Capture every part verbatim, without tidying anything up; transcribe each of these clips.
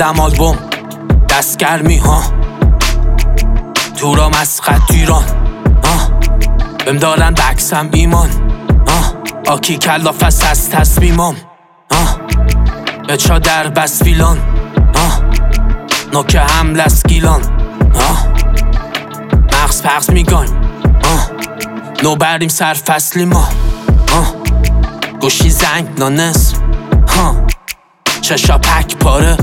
زدم آلبوم دستگرمی ها دورم از خط ایران بهم دارن بکسم ایمان آکی کلافست از تصمیمام به چا در بس ویلان نوک حمل از گیلان مغز پغز میگایم نو بریم سر فصلی ما گوشی زنگ نانس چشا پک پاره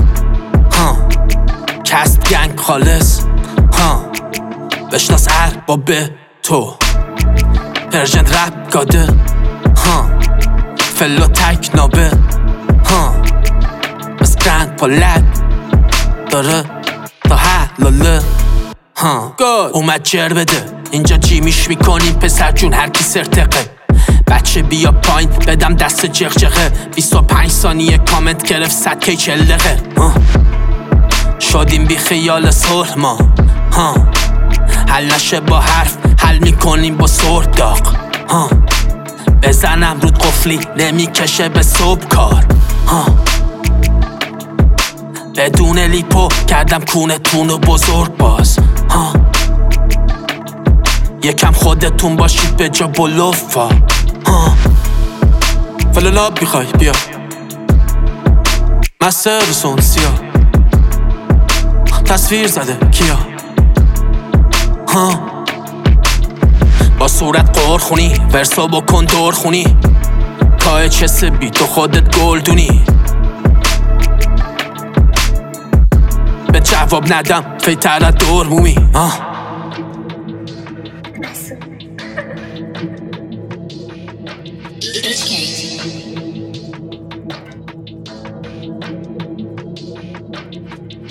کست گنگ خالص بشناس ارباب تو پرژن رپ گاده فلو تک نابه بس گرند پالک داره تا حلاله اومد جر بده اینجا جیمیش میکنیم پسر جون هر کی سرتقه بچه بیا پایین بدم دست جغجغه بیست و پنج ثانیه کامنت گرفت صد کی چل دقیقه شدیم بی خیال صلح ما حل نشه با حرف حل میکنیم با سر داغ بزنم رود قفلی نمیکشه به صبح کار بدون لیپو کردم کونه تون و بزرگ باز یکم خودتون باشید به جا بلوفا فلالاب میخوای بیا مستر رسون سیا تصویر زده کیا با صورت قور خونی ورسا بکن دور خونی تا چس بی تو خودت گلدونی به جواب ندم فیتر دور مومی H K